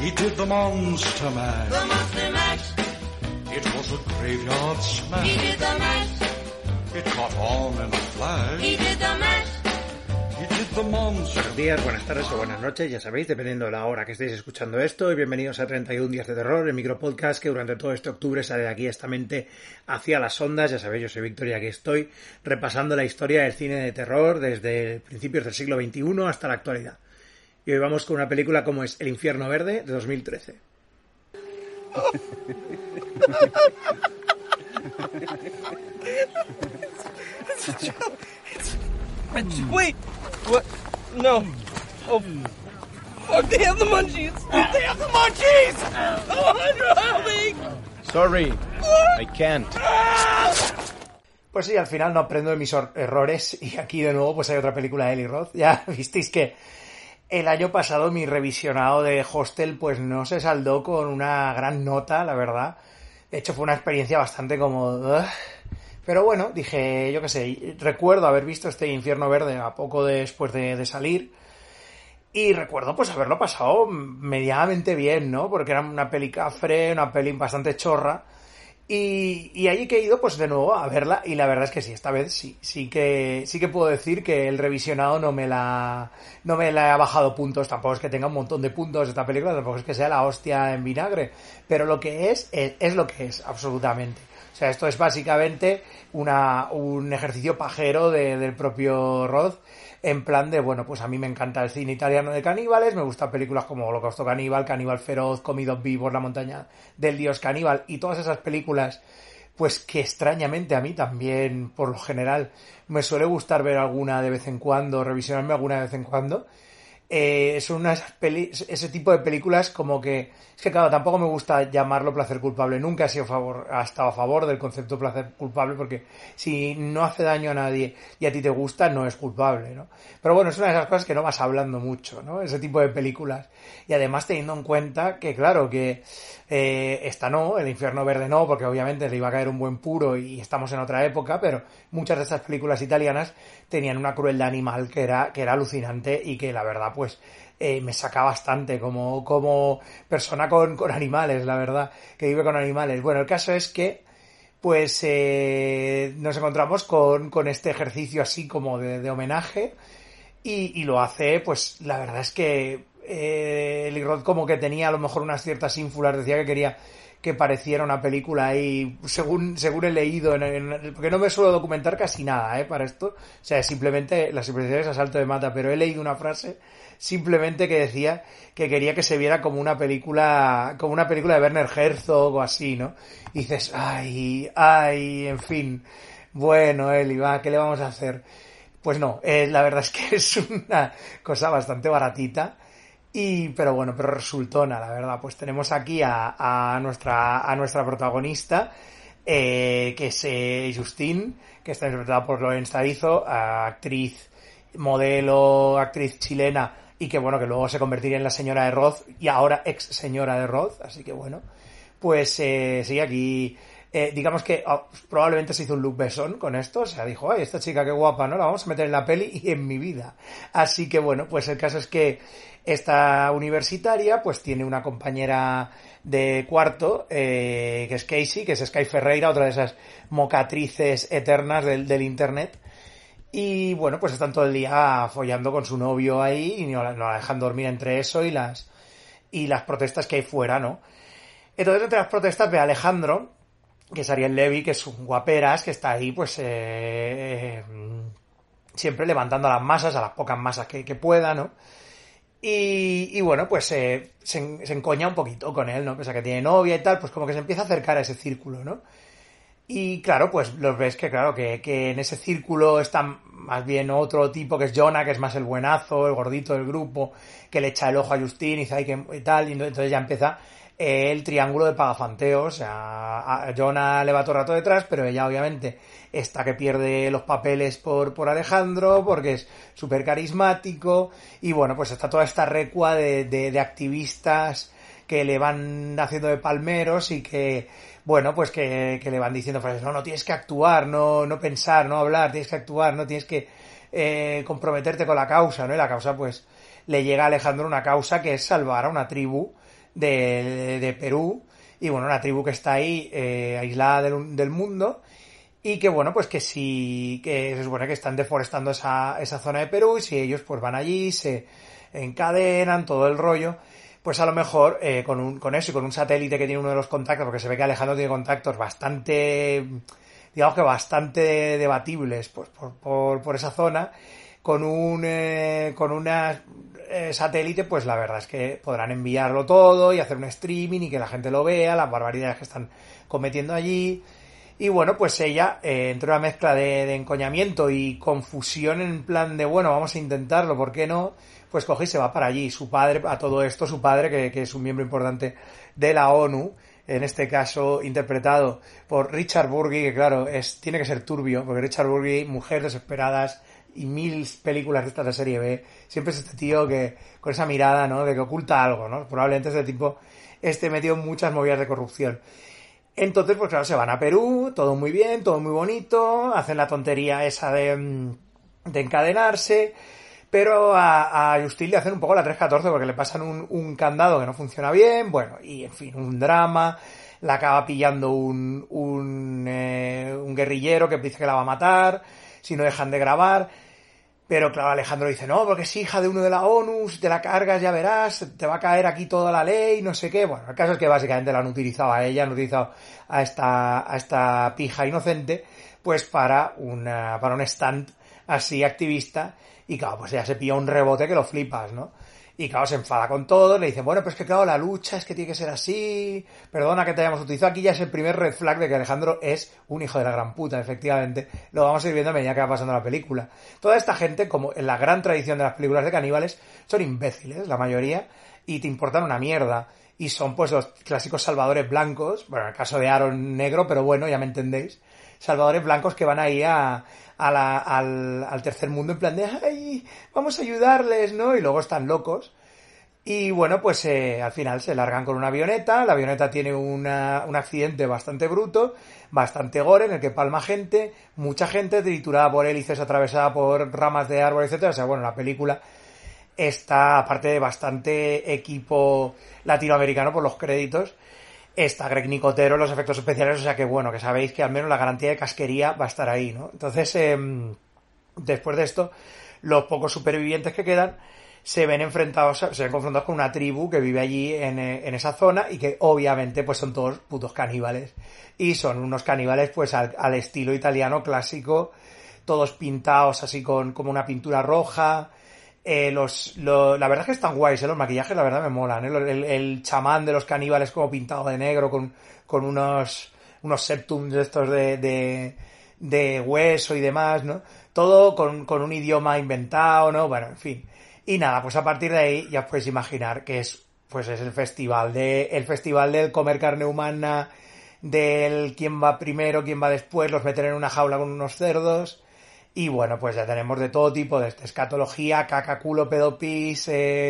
He did the Monster Mash. The Monster Mash. It was a graveyard smash. He did the mash. It caught on in a flash. He did the mash. He did the Monster. Buenos días, buenas tardes o buenas noches, ya sabéis, dependiendo de la hora que estéis escuchando esto. Y bienvenidos a 31 días de terror, el micropodcast que durante todo este octubre sale de aquí esta mente hacia las ondas. Ya sabéis, yo soy Víctor y aquí estoy repasando la historia del cine de terror desde principios del siglo XXI hasta la actualidad. Y hoy vamos con una película como es El Infierno Verde, de 2013. Wait! What? No. Oh. Oh, they have the munchies! They have the munchies! Alejandro, help me! Sorry, I can't. Pues sí, al final no aprendo de mis errores y aquí de nuevo pues hay otra película de Eli Roth. Ya visteis que el año pasado mi revisionado de Hostel pues no se saldó con una gran nota, la verdad. De hecho fue una experiencia bastante como... Pero bueno, dije, yo qué sé, recuerdo haber visto este Infierno Verde a poco después de salir y recuerdo pues haberlo pasado medianamente bien, ¿no? Porque era una peli cafre, una peli bastante chorra y allí que he ido pues de nuevo a verla y la verdad es que sí, esta vez sí que puedo decir que el revisionado no me la ha bajado puntos, tampoco es que tenga un montón de puntos esta película, tampoco es que sea la hostia en vinagre, pero lo que es lo que es, absolutamente. O sea, esto es básicamente un ejercicio pajero del propio Roth, en plan de, bueno, pues a mí me encanta el cine italiano de caníbales, me gustan películas como Holocausto Caníbal, Caníbal Feroz, Comidos Vivos, La Montaña del Dios Caníbal, y todas esas películas, pues que extrañamente a mí también, por lo general, me suele gustar ver alguna de vez en cuando, revisionarme alguna de vez en cuando. Son ese tipo de películas como que... Es que claro, tampoco me gusta llamarlo placer culpable. Nunca he estado a favor del concepto placer culpable porque si no hace daño a nadie y a ti te gusta, no es culpable, ¿no? Pero bueno, es una de esas cosas que no vas hablando mucho, ¿no? Ese tipo de películas. Y además teniendo en cuenta que, claro, que esta no, El Infierno Verde no, porque obviamente le iba a caer un buen puro y estamos en otra época, pero muchas de estas películas italianas tenían una crueldad animal que era alucinante y que la verdad pues me saca bastante como persona con animales, la verdad, que vive con animales. Bueno, el caso es que pues nos encontramos con este ejercicio así como de homenaje y lo hace, pues la verdad es que Eli Roth como que tenía a lo mejor unas ciertas ínfulas, decía que quería que pareciera una película y según he leído porque no me suelo documentar casi nada para esto, o sea, simplemente las impresiones a salto de mata, pero he leído una frase simplemente que decía que quería que se viera como una película de Werner Herzog o así, ¿no? Y dices, ay, en fin, bueno, Eli, va, ¿qué le vamos a hacer? Pues no, la verdad es que es una cosa bastante baratita. Pero resultona, la verdad. Pues tenemos aquí a nuestra protagonista, que es Justine, que está interpretada por Laurence Tarizo, actriz, modelo, actriz chilena, y que bueno, que luego se convertiría en la señora de Roth, y ahora ex señora de Roth, así que bueno, pues sí, aquí digamos que probablemente se hizo un Luc Besson con esto, o sea, dijo, ay, esta chica qué guapa, ¿no? La vamos a meter en la peli y en mi vida. Así que bueno, pues el caso es que esta universitaria pues tiene una compañera de cuarto que es Casey, que es Sky Ferreira, otra de esas mocatrices eternas del internet. Y bueno, pues están todo el día follando con su novio ahí y no la dejan dormir entre eso y las protestas que hay fuera, ¿no? Entonces entre las protestas ve a Alejandro, que es Ariel Levy, que es un guaperas, que está ahí pues siempre levantando a las masas, a las pocas masas que pueda, ¿no? Y bueno, pues se encoña un poquito con él, ¿no? Pese a que tiene novia y tal, pues como que se empieza a acercar a ese círculo, ¿no? Y claro, pues los ves que claro, que en ese círculo está más bien otro tipo que es Jonah, que es más el buenazo, el gordito del grupo, que le echa el ojo a Justine y tal, y entonces ya empieza el triángulo de pagafanteos. O sea, a Jonah le va todo el rato detrás, pero ella obviamente está que pierde los papeles por Alejandro, porque es súper carismático, y bueno, pues está toda esta recua de activistas que le van haciendo de palmeros y que, bueno, pues que le van diciendo frases, no tienes que actuar, no pensar, no hablar, tienes que actuar, no tienes que comprometerte con la causa, ¿no? Y la causa, pues, le llega a Alejandro una causa que es salvar a una tribu de Perú, y bueno, una tribu que está ahí aislada del mundo, y que bueno, pues que sí, que se supone que están deforestando esa zona de Perú, y si ellos pues van allí, se encadenan, todo el rollo, pues a lo mejor con eso y con un satélite que tiene uno de los contactos, porque se ve que Alejandro tiene contactos bastante, digamos que bastante debatibles pues por esa zona, con una satélite, pues la verdad es que podrán enviarlo todo y hacer un streaming y que la gente lo vea, las barbaridades que están cometiendo allí. Y bueno, pues ella, entre una mezcla de encoñamiento y confusión en plan de, bueno, vamos a intentarlo, ¿por qué no? Pues coge y se va para allí. Su padre, a todo esto, su padre, que es un miembro importante de la ONU, en este caso interpretado por Richard Burgi, que claro, tiene que ser turbio, porque Richard Burgi, Mujeres Desesperadas y 1000 películas de estas de serie B, siempre es este tío que, con esa mirada, ¿no?, de que oculta algo, ¿no? Probablemente este tipo esté metido en muchas movidas de corrupción. Entonces, pues claro, se van a Perú, todo muy bien, todo muy bonito, hacen la tontería esa de encadenarse, pero a Justin le hacen un poco la 314 porque le pasan un candado que no funciona bien, bueno, y en fin, un drama, la acaba pillando un guerrillero que dice que la va a matar, si no dejan de grabar. Pero claro, Alejandro dice, no, porque es hija de uno de la ONU, si te la cargas ya verás, te va a caer aquí toda la ley, no sé qué. Bueno, el caso es que básicamente la han utilizado a ella, han utilizado a esta pija inocente, pues para un stand así activista, y claro, pues ella se pilla un rebote que lo flipas, ¿no? Y claro, se enfada con todo, le dice, bueno, pues que claro, la lucha es que tiene que ser así, perdona que te hayamos utilizado. Aquí ya es el primer red flag de que Alejandro es un hijo de la gran puta, efectivamente. Lo vamos a ir viendo a medida que va pasando la película. Toda esta gente, como en la gran tradición de las películas de caníbales, son imbéciles, la mayoría, y te importan una mierda. Y son pues los clásicos salvadores blancos, bueno, en el caso de Aaron negro, pero bueno, ya me entendéis. Salvadores blancos que van ahí al tercer mundo en plan de, ay, vamos a ayudarles, ¿no? Y luego están locos. Y bueno, pues al final se largan con una avioneta. La avioneta tiene un accidente bastante bruto, bastante gore, en el que palma gente, mucha gente triturada por hélices, atravesada por ramas de árbol, etcétera. O sea, bueno, la película está, aparte de bastante equipo latinoamericano por los créditos, está Greg Nicotero en los efectos especiales, o sea que bueno, que sabéis que al menos la garantía de casquería va a estar ahí, ¿no? Entonces, después de esto, los pocos supervivientes que quedan se ven confrontados con una tribu que vive allí en esa zona y que obviamente pues son todos putos caníbales. Y son unos caníbales pues al estilo italiano todos pintados así como una pintura roja. La verdad es que están guays, los maquillajes, la verdad me molan, el chamán de los caníbales como pintado de negro con unos septums estos de hueso y demás, ¿no? Todo con un idioma inventado, ¿no? Bueno, en fin. Y nada, pues a partir de ahí ya os podéis imaginar que es el festival del comer carne humana, del quién va primero, quién va después, los meten en una jaula con unos cerdos. Y bueno, pues ya tenemos de todo tipo de escatología, caca, culo, pedopis,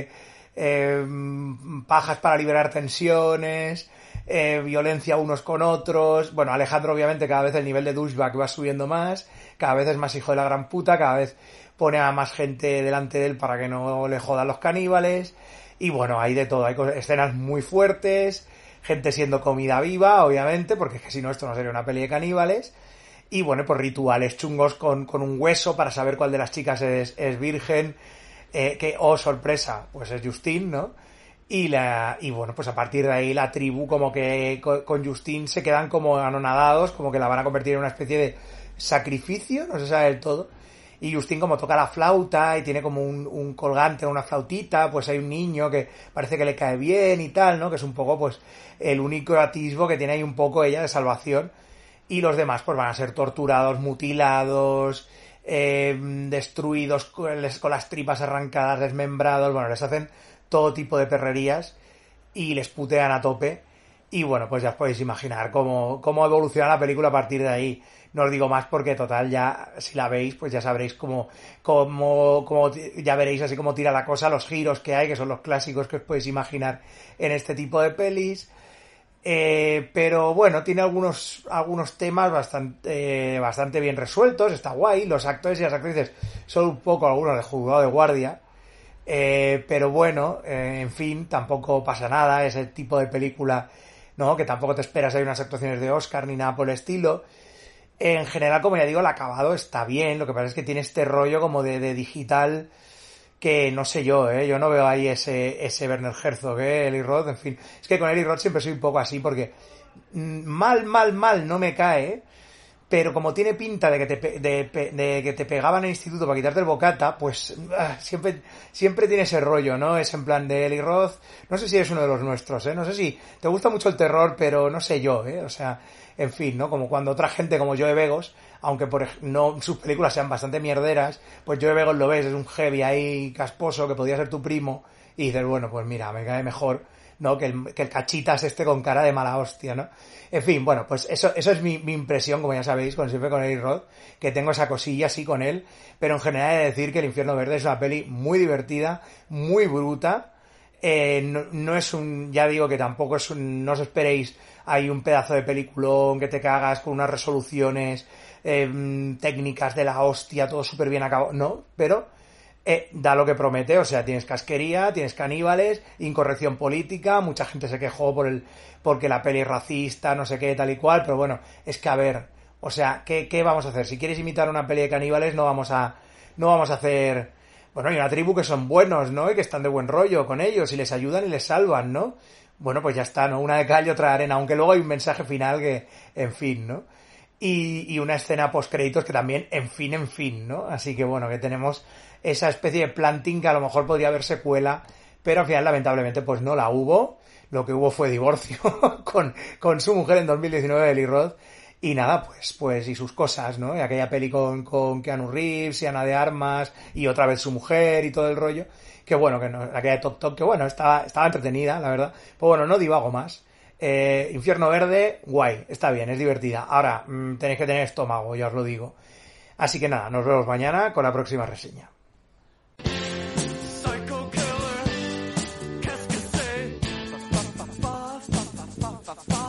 pajas para liberar tensiones, violencia unos con otros. Bueno, Alejandro obviamente cada vez el nivel de douchebag va subiendo más, cada vez es más hijo de la gran puta, cada vez pone a más gente delante de él para que no le jodan los caníbales. Y bueno, hay de todo, hay escenas muy fuertes, gente siendo comida viva, obviamente, porque es que si no esto no sería una peli de caníbales. Y bueno, pues rituales chungos con un hueso para saber cuál de las chicas es virgen, sorpresa, pues es Justine, ¿no? Y bueno, pues a partir de ahí la tribu como que con Justine se quedan como anonadados, como que la van a convertir en una especie de sacrificio, no se sabe del todo. Y Justine como toca la flauta y tiene como un colgante, una flautita, pues hay un niño que parece que le cae bien y tal, ¿no? Que es un poco pues el único atisbo que tiene ahí un poco ella de salvación. Y los demás pues van a ser torturados, mutilados, destruidos con las tripas arrancadas, desmembrados. Bueno, les hacen todo tipo de perrerías y les putean a tope. Y bueno, pues ya os podéis imaginar cómo evoluciona la película a partir de ahí. No os digo más porque total ya, si la veis, pues ya sabréis cómo ya veréis así como tira la cosa, los giros que hay, que son los clásicos que os podéis imaginar en este tipo de pelis. Pero bueno, tiene algunos temas bastante bien resueltos, está guay, los actores y las actrices son un poco algunos de juzgado de guardia, Pero bueno, en fin, tampoco pasa nada, ese tipo de película, ¿no? Que tampoco te esperas, hay unas actuaciones de Oscar ni nada por el estilo. En general, como ya digo, el acabado está bien, lo que pasa es que tiene este rollo como de digital que no sé yo no veo ahí ese Werner Herzog, Eli Roth, en fin. Es que con Eli Roth siempre soy un poco así porque mal no me cae, pero como tiene pinta de que te pegaban en el instituto para quitarte el bocata, pues siempre tiene ese rollo, ¿no? Es en plan de Eli Roth, no sé si es uno de los nuestros, no sé si te gusta mucho el terror, pero no sé yo, o sea, en fin, ¿no? Como cuando otra gente como Joe Begos, aunque no sus películas sean bastante mierderas, pues Joe Begos lo ves, es un heavy ahí casposo que podría ser tu primo, y dices, bueno, pues mira, me cae mejor, ¿no? Que el cachitas con cara de mala hostia, ¿no? En fin, bueno, pues eso es mi impresión, como ya sabéis, siempre con Eli Roth, que tengo esa cosilla así con él, pero en general he de decir que El Infierno Verde es una peli muy divertida, muy bruta, no es ya digo que tampoco no os esperéis hay un pedazo de peliculón que te cagas con unas resoluciones técnicas de la hostia, todo súper bien acabado, no, pero da lo que promete, o sea, tienes casquería, tienes caníbales, incorrección política, mucha gente se quejó porque la peli es racista, no sé qué, tal y cual, pero bueno, es que a ver, o sea, ¿qué vamos a hacer? Si quieres imitar una peli de caníbales no vamos a hacer, bueno, hay una tribu que son buenos, ¿no? Y que están de buen rollo con ellos y les ayudan y les salvan, ¿no? Bueno, pues ya está, ¿no? Una de cal y otra de arena, aunque luego hay un mensaje final que, en fin, ¿no? Y una escena post-créditos que también, en fin, ¿no? Así que bueno, que tenemos esa especie de planting que a lo mejor podría haber secuela, pero al final lamentablemente pues no la hubo. Lo que hubo fue divorcio con su mujer en 2019, Eli Roth, y nada, pues y sus cosas, ¿no? Y aquella peli con Keanu Reeves y Ana de Armas y otra vez su mujer y todo el rollo, que bueno, que no, aquella de Tok Tok, que bueno, estaba entretenida, la verdad. Pues bueno, no divago más. Infierno Verde, guay, está bien, es divertida. Ahora, tenéis que tener estómago, ya os lo digo. Así que nada, nos vemos mañana con la próxima reseña. Psycho killer, qu'est-ce que c'est?